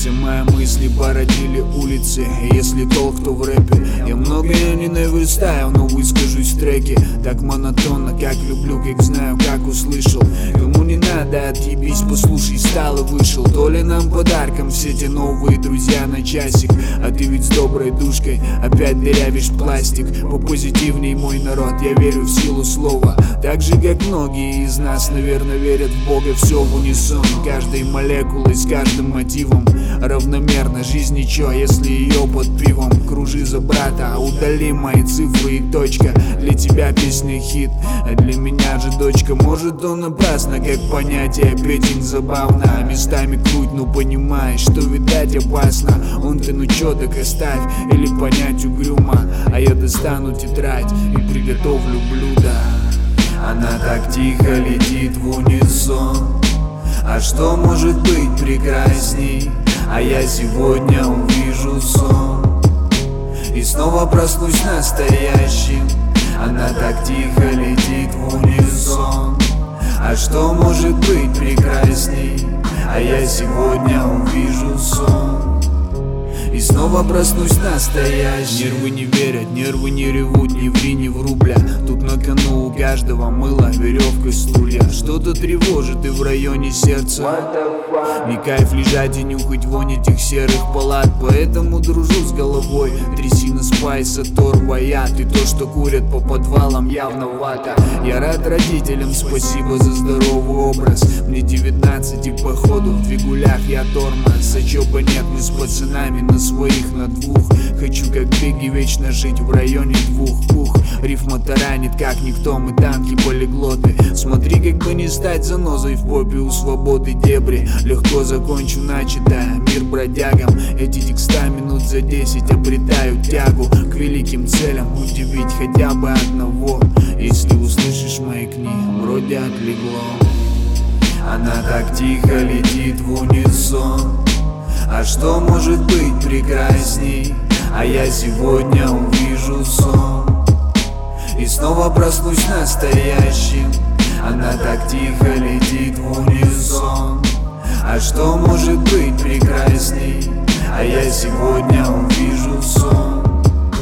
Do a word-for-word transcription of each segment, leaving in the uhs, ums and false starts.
Все мои мысли породили улицы. Если толк, то в рэпе. Я многое не наверстаю, но выскажусь в треке так монотонно, как люблю, как знаю, как услышал. Кому не надо, отъебись, послушай, стал и вышел. То ли нам подарком все те новые друзья на часик, а ты ведь с доброй душкой опять дырявишь пластик. Попозитивней, мой народ, я верю в силу слова. Так же, как многие из нас, наверное, верят в Бога. Все в унисон, каждой молекулой, с каждым мотивом равномерно. Жизнь ничего, если ее под пивом. Кружи за брата, удали мои цифры и точка. Для тебя песня хит, а для меня же дочка. Может, он напрасно, как понятие, петень забавно, а местами круть, ну понимаешь, что видать опасно. Он ты ну чё, так оставь, или понять угрюмо. А я достану тетрадь и приготовлю блюдо. Она так тихо летит в унисон, а что может быть прекрасней? А я сегодня увижу сон и снова проснусь настоящим. Она так тихо летит в унисон, а что может быть прекрасней? А я сегодня увижу сон и снова проснусь настоящим. Нервы не верят, нервы не ревут, ни в ри, ни в рубля. Тут на кону у каждого мыло, веревка, стулья. Что-то тревожит и в районе сердца. Не кайф лежать и нюхать вонь этих серых палат. Поэтому дружу с головой. Трясина, спайса, торба, яд. И то, что курят по подвалам, явно вата. Я рад родителям, спасибо за здоровый образ. Мне девятнадцать и походу в двигулях я тормоз. А чё бы нет, мы с пацанами на своих, на двух. Хочу как Бигги вечно жить в районе двух. Ух, рифма таранит как никто, мы танки полиглоты. Смотри, как бы не стать занозой в попе у свободы дебри. Легко закончу начатое, мир бродягам. Эти текста минут за десять обретают тягу к великим целям, удивить хотя бы одного. Если услышишь мои книги, вроде отлегло. Она так тихо летит в унисон, а что может быть прекрасней? А я сегодня увижу сон и снова проснусь настоящим. Она так тихо летит в унисон, а что может быть прекрасней? А я сегодня увижу сон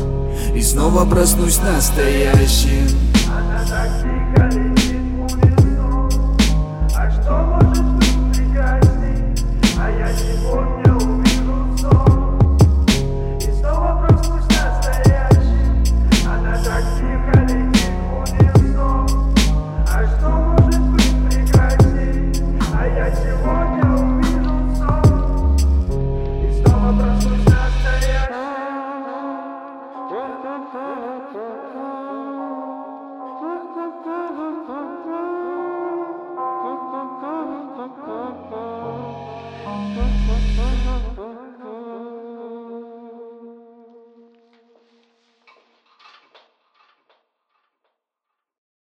и снова проснусь настоящим. Она так тихо летит в унисон, а что может быть прекрасней? А я сегодня увижу сон и снова проснусь настоящим. Она так тихо летит в унисон, а что может быть прекрасней? А я сегодня увижу сон и снова проснусь настоящим.